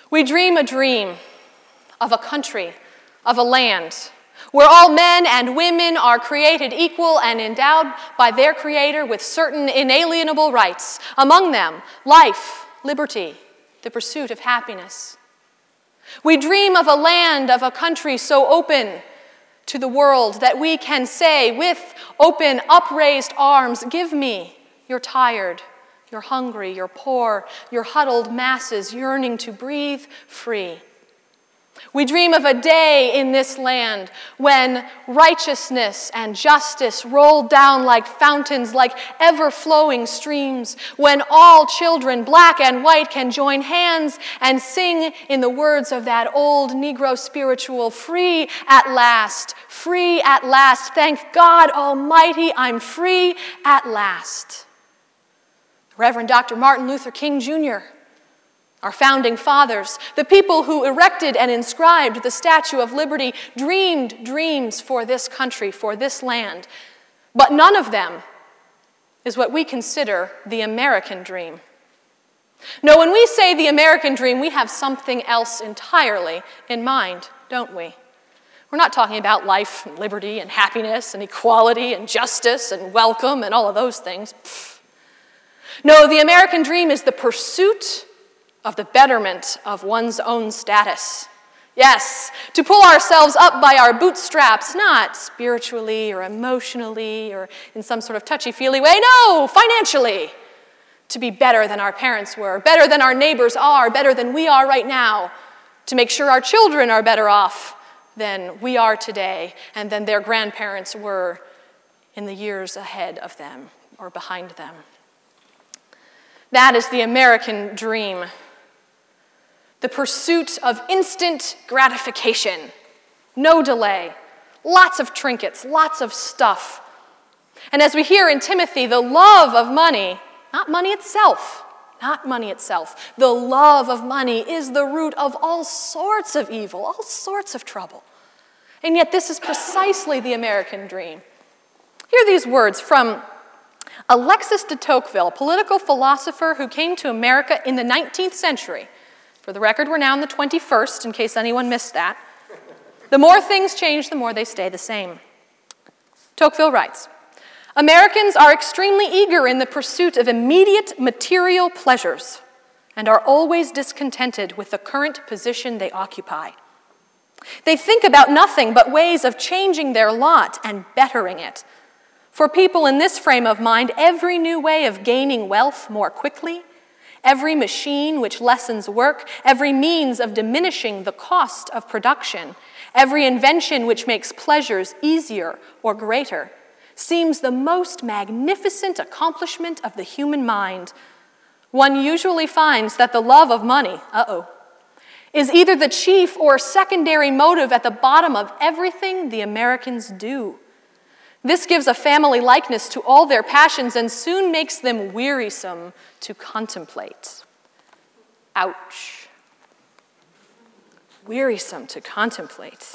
We dream a dream of a country, of a land, where all men and women are created equal and endowed by their Creator with certain inalienable rights, among them life, liberty, the pursuit of happiness. We dream of a land, of a country so open to the world that we can say with open, upraised arms, "Give me, you're tired, you're hungry, you're poor, you're huddled masses yearning to breathe free." We dream of a day in this land when righteousness and justice roll down like fountains, like ever-flowing streams, when all children, black and white, can join hands and sing in the words of that old Negro spiritual, free at last, thank God Almighty, I'm free at last. Reverend Dr. Martin Luther King Jr., our founding fathers, the people who erected and inscribed the Statue of Liberty, dreamed dreams for this country, for this land. But none of them is what we consider the American dream. No, when we say the American dream, we have something else entirely in mind, don't we? We're not talking about life and liberty and happiness and equality and justice and welcome and all of those things. Pfft. No, the American dream is the pursuit of the betterment of one's own status. Yes, to pull ourselves up by our bootstraps, not spiritually or emotionally or in some sort of touchy-feely way, no, financially. To be better than our parents were, better than our neighbors are, better than we are right now. To make sure our children are better off than we are today and than their grandparents were in the years ahead of them or behind them. That is the American dream. The pursuit of instant gratification, no delay, lots of trinkets, lots of stuff. And as we hear in Timothy, the love of money, not money itself, the love of money is the root of all sorts of evil, all sorts of trouble. And yet this is precisely the American dream. Hear these words from Alexis de Tocqueville, a political philosopher who came to America in the 19th century. For the record, we're now in the 21st, in case anyone missed that. The more things change, the more they stay the same. Tocqueville writes, "Americans are extremely eager in the pursuit of immediate material pleasures and are always discontented with the current position they occupy. They think about nothing but ways of changing their lot and bettering it. For people in this frame of mind, every new way of gaining wealth more quickly, every machine which lessens work, every means of diminishing the cost of production, every invention which makes pleasures easier or greater, seems the most magnificent accomplishment of the human mind. One usually finds that the love of money, is either the chief or secondary motive at the bottom of everything the Americans do. This gives a family likeness to all their passions and soon makes them wearisome to contemplate." Ouch. Wearisome to contemplate.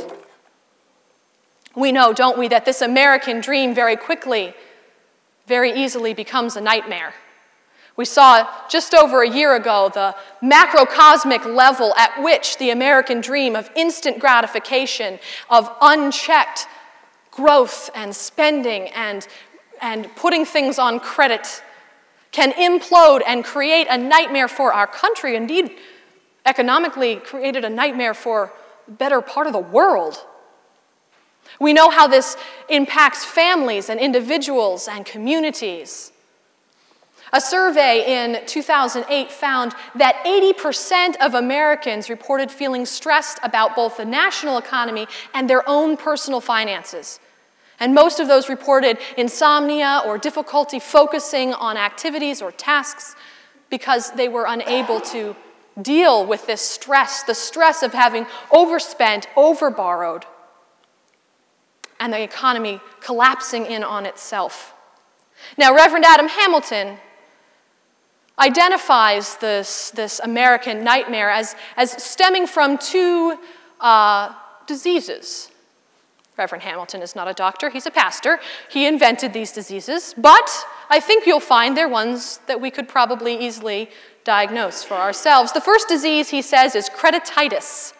We know, don't we, that this American dream very quickly, very easily becomes a nightmare. We saw just over a year ago the macrocosmic level at which the American dream of instant gratification, of unchecked growth and spending and putting things on credit can implode and create a nightmare for our country, indeed economically created a nightmare for the better part of the world. We know how this impacts families and individuals and communities. A survey in 2008 found that 80% of Americans reported feeling stressed about both the national economy and their own personal finances. And most of those reported insomnia or difficulty focusing on activities or tasks because they were unable to deal with this stress, the stress of having overspent, overborrowed, and the economy collapsing in on itself. Now, Reverend Adam Hamilton identifies this American nightmare as stemming from two diseases. Reverend Hamilton is not a doctor, he's a pastor. He invented these diseases, but I think you'll find they're ones that we could probably easily diagnose for ourselves. The first disease, he says, is credititis.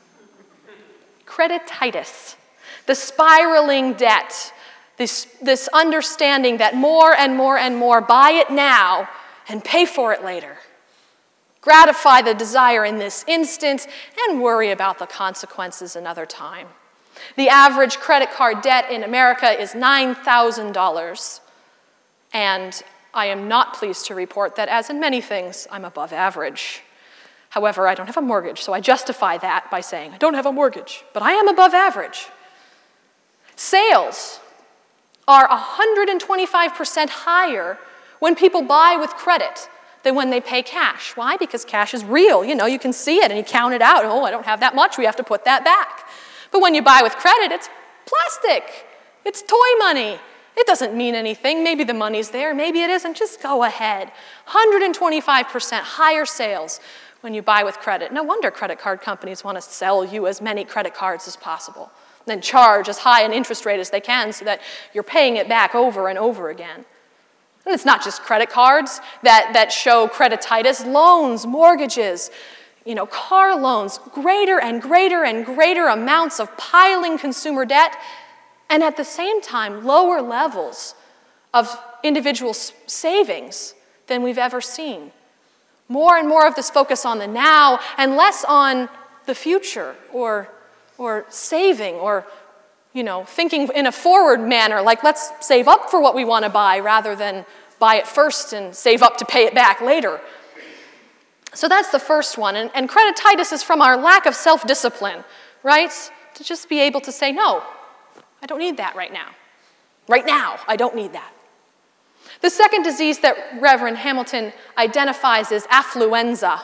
Credititis. The spiraling debt. This understanding that more and more and more, buy it now and pay for it later. Gratify the desire in this instant and worry about the consequences another time. The average credit card debt in America is $9,000. And I am not pleased to report that, as in many things, I'm above average. However, I don't have a mortgage, so I justify that by saying I don't have a mortgage, but I am above average. Sales are 125% higher when people buy with credit than when they pay cash. Why? Because cash is real. You know, you can see it and you count it out. Oh, I don't have that much. We have to put that back. But when you buy with credit, it's plastic. It's toy money. It doesn't mean anything. Maybe the money's there. Maybe it isn't. Just go ahead. 125% higher sales when you buy with credit. No wonder credit card companies want to sell you as many credit cards as possible, then charge as high an interest rate as they can so that you're paying it back over and over again. And it's not just credit cards that show credititis. Loans, mortgages, car loans, greater and greater and greater amounts of piling consumer debt, and at the same time, lower levels of individual savings than we've ever seen. More and more of this focus on the now and less on the future or saving or thinking in a forward manner, like let's save up for what we want to buy rather than buy it first and save up to pay it back later. So that's the first one. And credititis is from our lack of self-discipline, right? To just be able to say, no, I don't need that right now. Right now, I don't need that. The second disease that Reverend Hamilton identifies is affluenza.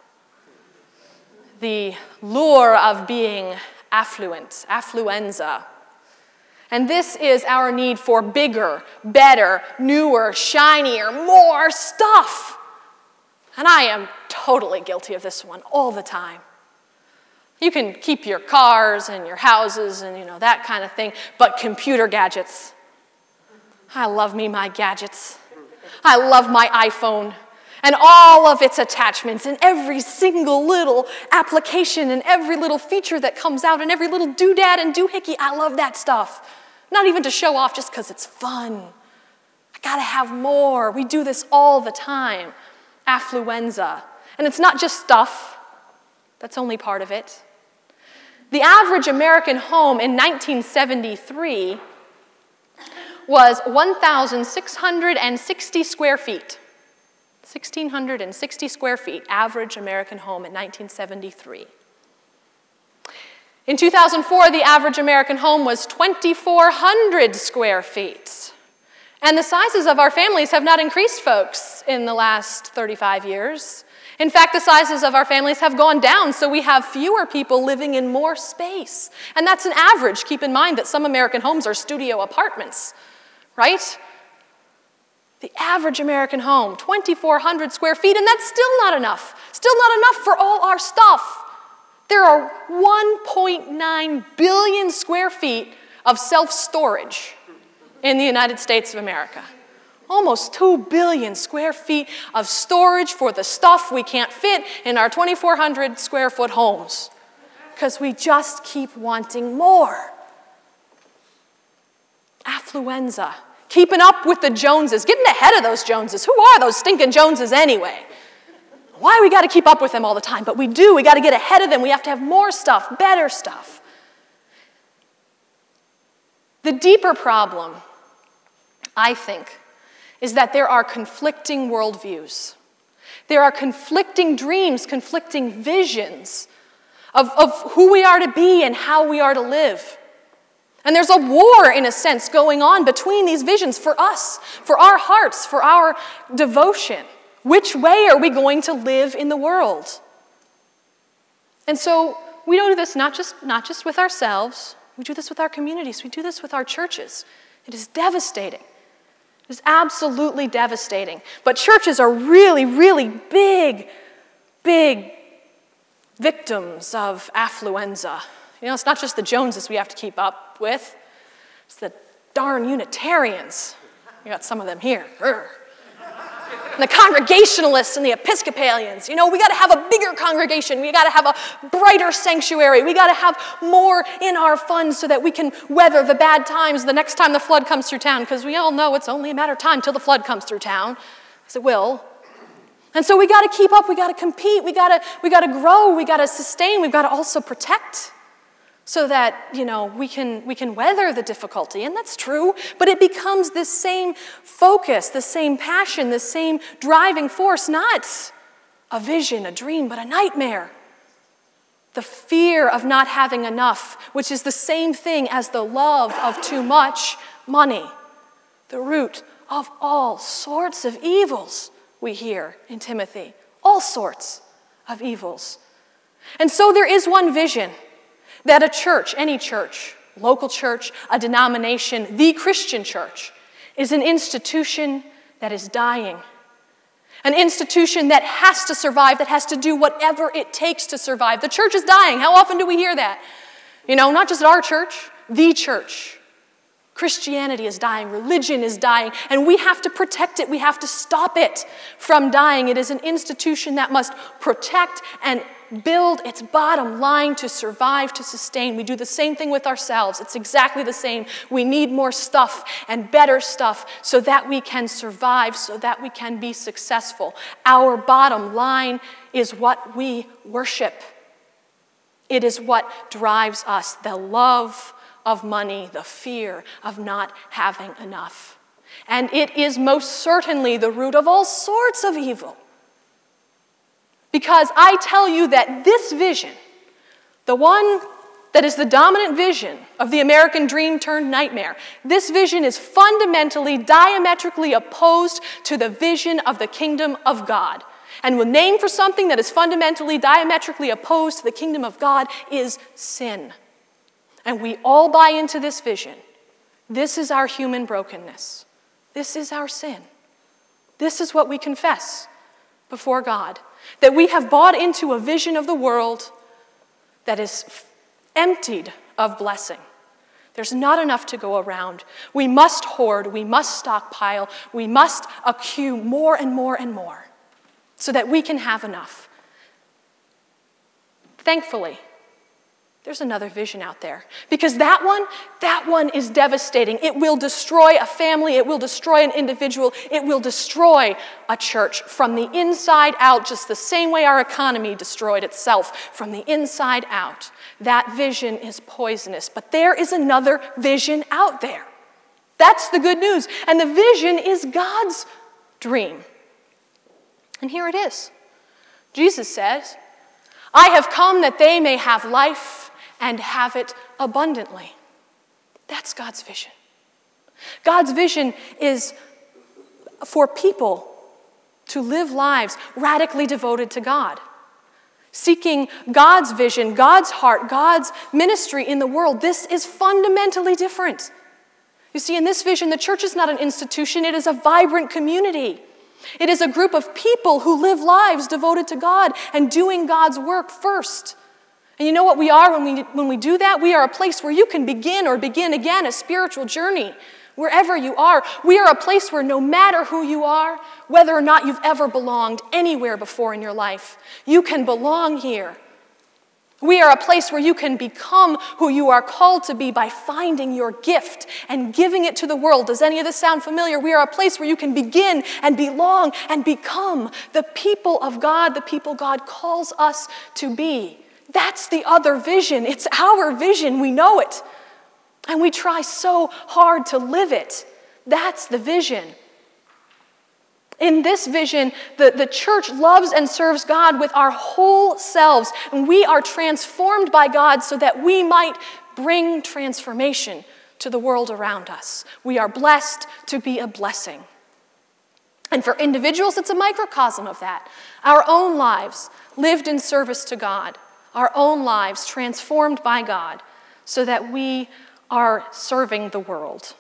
The lure of being affluent, affluenza. And this is our need for bigger, better, newer, shinier, more stuff. And I am totally guilty of this one all the time. You can keep your cars and your houses and that kind of thing, but computer gadgets. I love me my gadgets. I love my iPhone and all of its attachments and every single little application and every little feature that comes out and every little doodad and doohickey. I love that stuff. Not even to show off, just because it's fun. I gotta have more. We do this all the time. Affluenza. And it's not just stuff. That's only part of it. The average American home in 1973 was 1,660 square feet. 1,660 square feet, average American home in 1973. In 2004, the average American home was 2,400 square feet. And the sizes of our families have not increased, folks, in the last 35 years. In fact, the sizes of our families have gone down, so we have fewer people living in more space. And that's an average. Keep in mind that some American homes are studio apartments, right? The average American home, 2,400 square feet, and that's still not enough. Still not enough for all our stuff. There are 1.9 billion square feet of self-storage in the United States of America. Almost 2 billion square feet of storage for the stuff we can't fit in our 2,400 square foot homes because we just keep wanting more. Affluenza. Keeping up with the Joneses. Getting ahead of those Joneses. Who are those stinking Joneses anyway? Why we got to keep up with them all the time? But we do. We got to get ahead of them. We have to have more stuff, better stuff. The deeper problem, I think, is that there are conflicting worldviews. There are conflicting dreams, conflicting visions of who we are to be and how we are to live. And there's a war, in a sense, going on between these visions for us, for our hearts, for our devotion. Which way are we going to live in the world? And so we do this not just with ourselves. We do this with our communities. We do this with our churches. It is devastating. It is absolutely devastating. But churches are really, really big victims of affluenza. It's not just the Joneses we have to keep up with. It's the darn Unitarians. You got some of them here. and the Congregationalists and the Episcopalians. We got to have a bigger congregation. We got to have a brighter sanctuary. We got to have more in our funds so that we can weather the bad times the next time the flood comes through town, because we all know it's only a matter of time till the flood comes through town, because it will. And so we got to keep up. We got to compete. We got to grow. We got to sustain. We've got to also protect, so that, we can weather the difficulty. And that's true, but it becomes this same focus, the same passion, the same driving force, not a vision, a dream, but a nightmare. The fear of not having enough, which is the same thing as the love of too much money, the root of all sorts of evils, we hear in Timothy, all sorts of evils. And so there is one vision, that a church, any church, local church, a denomination, the Christian church, is an institution that is dying. An institution that has to survive, that has to do whatever it takes to survive. The church is dying. How often do we hear that? Not just at our church, the church. Christianity is dying, religion is dying, and we have to protect it. We have to stop it from dying. It is an institution that must protect and build its bottom line to survive, to sustain. We do the same thing with ourselves. It's exactly the same. We need more stuff and better stuff so that we can survive, so that we can be successful. Our bottom line is what we worship. It is what drives us, the love of money, the fear of not having enough. And it is most certainly the root of all sorts of evil. Because I tell you that this vision, the one that is the dominant vision of the American dream turned nightmare, this vision is fundamentally, diametrically opposed to the vision of the kingdom of God. And the name for something that is fundamentally, diametrically opposed to the kingdom of God is sin. And we all buy into this vision. This is our human brokenness. This is our sin. This is what we confess before God. That we have bought into a vision of the world that is emptied of blessing. There's not enough to go around. We must hoard, we must stockpile, we must accrue more and more and more so that we can have enough. Thankfully, there's another vision out there. Because that one is devastating. It will destroy a family. It will destroy an individual. It will destroy a church from the inside out, just the same way our economy destroyed itself from the inside out. That vision is poisonous. But there is another vision out there. That's the good news. And the vision is God's dream. And here it is. Jesus says, I have come that they may have life and have it abundantly. That's God's vision. God's vision is for people to live lives radically devoted to God, seeking God's vision, God's heart, God's ministry in the world. This is fundamentally different. You see, in this vision, the church is not an institution, it is a vibrant community. It is a group of people who live lives devoted to God and doing God's work first. And you know what we are when we do that? We are a place where you can begin or begin again a spiritual journey, wherever you are. We are a place where no matter who you are, whether or not you've ever belonged anywhere before in your life, you can belong here. We are a place where you can become who you are called to be by finding your gift and giving it to the world. Does any of this sound familiar? We are a place where you can begin and belong and become the people of God, the people God calls us to be. That's the other vision. It's our vision. We know it. And we try so hard to live it. That's the vision. In this vision, the church loves and serves God with our whole selves. And we are transformed by God so that we might bring transformation to the world around us. We are blessed to be a blessing. And for individuals, it's a microcosm of that. Our own lives lived in service to God. Our own lives transformed by God so that we are serving the world.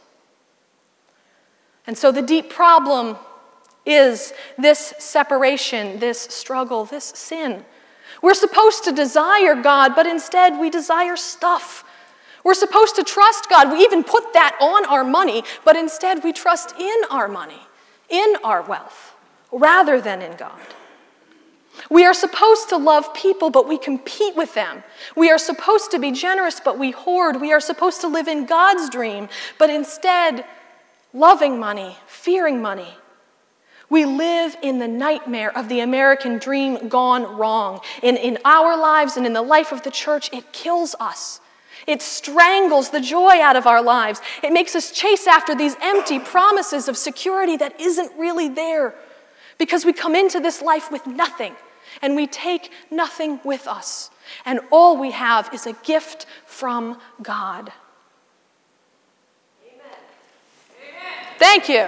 And so the deep problem is this separation, this struggle, this sin. We're supposed to desire God, but instead we desire stuff. We're supposed to trust God. We even put that on our money, but instead we trust in our money, in our wealth. rather than in God. We are supposed to love people, but we compete with them. We are supposed to be generous, but we hoard. We are supposed to live in God's dream, but instead, loving money, fearing money. We live in the nightmare of the American dream gone wrong. In our lives and in the life of the church, it kills us. It strangles the joy out of our lives. It makes us chase after these empty promises of security that isn't really there, because we come into this life with nothing, and we take nothing with us. And all we have is a gift from God. Amen. Thank you.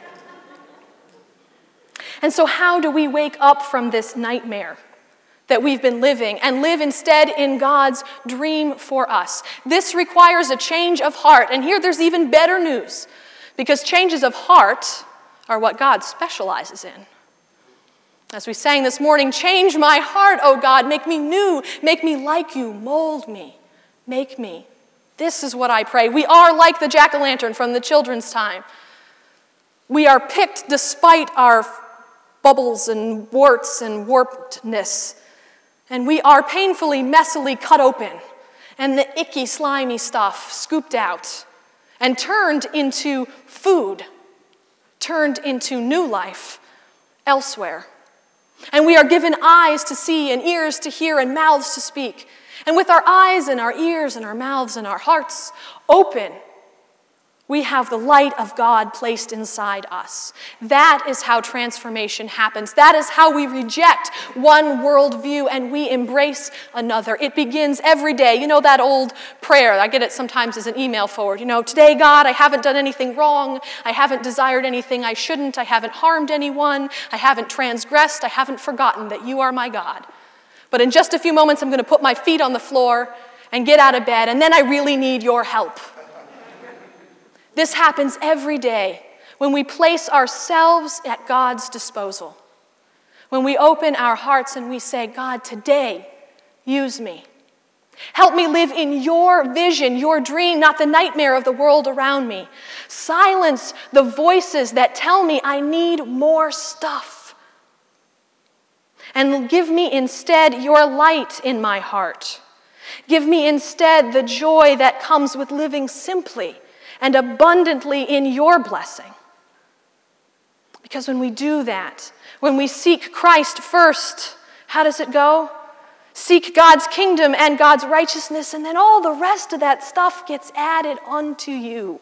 And so how do we wake up from this nightmare that we've been living and live instead in God's dream for us? This requires a change of heart. And here there's even better news, because changes of heart are what God specializes in. As we sang this morning, change my heart, O God, make me new, make me like you, mold me, make me. This is what I pray. We are like the jack-o'-lantern from the children's time. We are picked despite our bubbles and warts and warpedness. And we are painfully, messily cut open, and the icky, slimy stuff scooped out and turned into food, turned into new life elsewhere. And we are given eyes to see and ears to hear and mouths to speak. And with our eyes and our ears and our mouths and our hearts open, we have the light of God placed inside us. That is how transformation happens. That is how we reject one worldview and we embrace another. It begins every day. You know that old prayer, I get it sometimes as an email forward. Today, God, I haven't done anything wrong. I haven't desired anything I shouldn't. I haven't harmed anyone. I haven't transgressed. I haven't forgotten that you are my God. But in just a few moments, I'm going to put my feet on the floor and get out of bed, and then I really need your help. This happens every day when we place ourselves at God's disposal. When we open our hearts and we say, God, today, use me. Help me live in your vision, your dream, not the nightmare of the world around me. Silence the voices that tell me I need more stuff. And give me instead your light in my heart. Give me instead the joy that comes with living simply and abundantly in your blessing. Because when we do that, when we seek Christ first, how does it go? Seek God's kingdom and God's righteousness, and then all the rest of that stuff gets added unto you.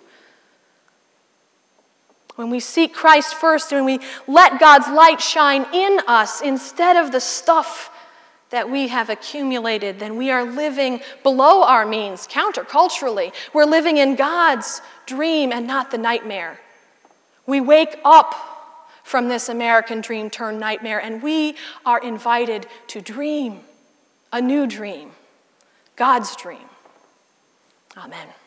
When we seek Christ first, when we let God's light shine in us instead of the stuff that we have accumulated, then we are living below our means, counterculturally. We're living in God's dream and not the nightmare. We wake up from this American dream turned nightmare, and we are invited to dream a new dream, God's dream. Amen.